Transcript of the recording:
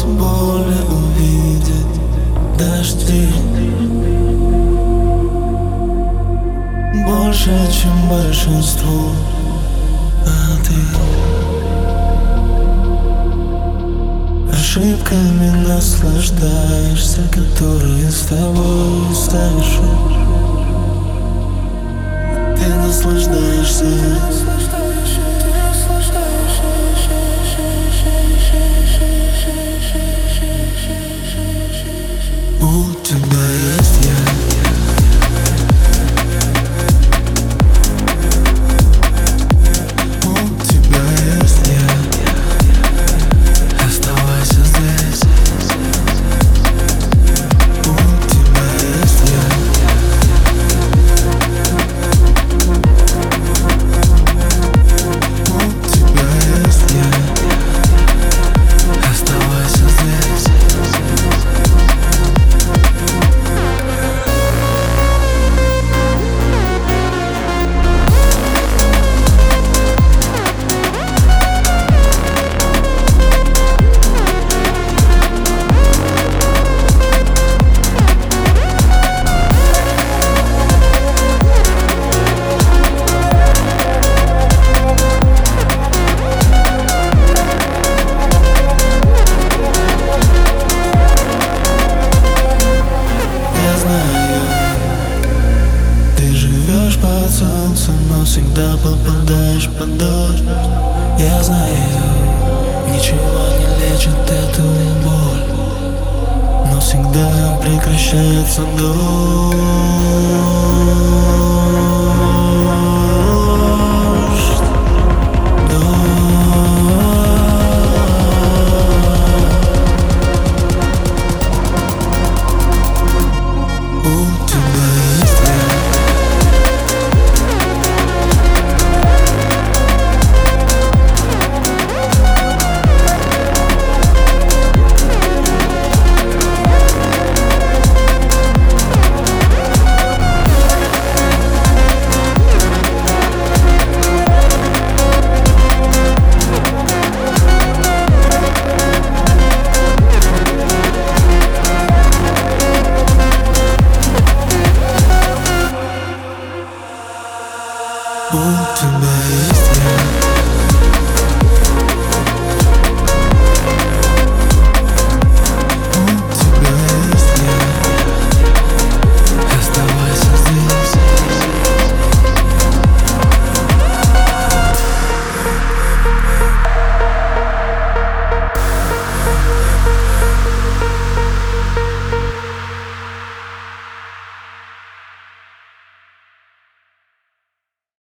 боли увидеть дожди. Больше, чем большинству, а ты ошибками наслаждаешься, которые с тобой совершишь. Ты наслаждаешься. У тебя есть я. У тебя есть я. Оставайся здесь. У тебя есть я. У тебя есть я. Оставайся здесь. Под солнцем, но всегда попадаешь под дождь. Я знаю, ничего не лечит эту боль, но всегда прекращается дождь.